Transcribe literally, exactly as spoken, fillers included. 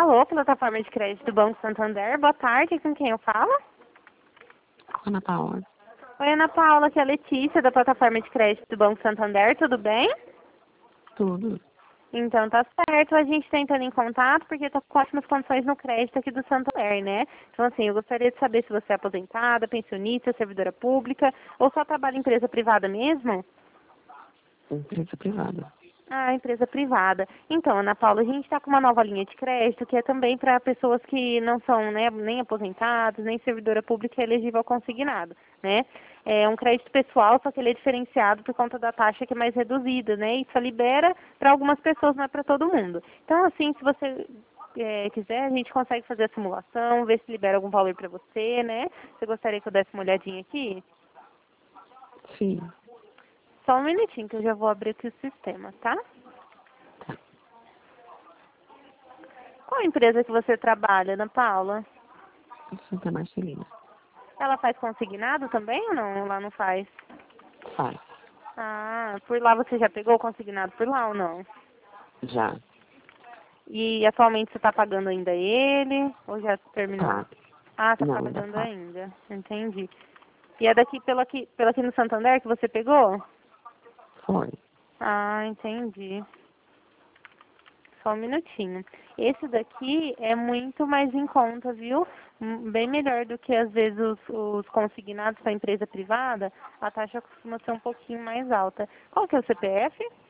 Alô, plataforma de crédito do Banco Santander. Boa tarde, com quem eu falo? Ana Paula. Oi, Ana Paula, aqui é a Letícia, da plataforma de crédito do Banco Santander. Tudo bem? Tudo. Então tá certo, a gente está entrando em contato porque está com ótimas condições no crédito aqui do Santander, né? Então assim, eu gostaria de saber se você é aposentada, pensionista, servidora pública ou só trabalha em empresa privada mesmo? Empresa privada. Ah, empresa privada. Então, Ana Paula, a gente está com uma nova linha de crédito que é também para pessoas que não são, né, nem aposentados, nem servidora pública elegível ao consignado, né? É um crédito pessoal, só que ele é diferenciado por conta da taxa que é mais reduzida, né? E só libera para algumas pessoas, não é para todo mundo. Então, assim, se você é, quiser, a gente consegue fazer a simulação, ver se libera algum valor para você, né? Você gostaria que eu desse uma olhadinha aqui? Sim. Só um minutinho que eu já vou abrir aqui o sistema, tá? Qual empresa que você trabalha, Ana Paula? Santa Marcelina. Ela faz consignado também ou não? Lá não faz? Faz. Ah, por lá você já pegou o consignado por lá ou não? Já. E atualmente você está pagando ainda ele ou já terminou? Tá. Ah, está Não, ainda pagando faz. ainda. Entendi. E é daqui pelo aqui, pelo aqui no Santander que você pegou? Foi. Ah, entendi. Só um minutinho. Esse daqui é muito mais em conta, viu? Hum, Bem melhor do que às vezes os, os consignados para empresa privada, a taxa costuma ser um pouquinho mais alta. Qual que é o C P F?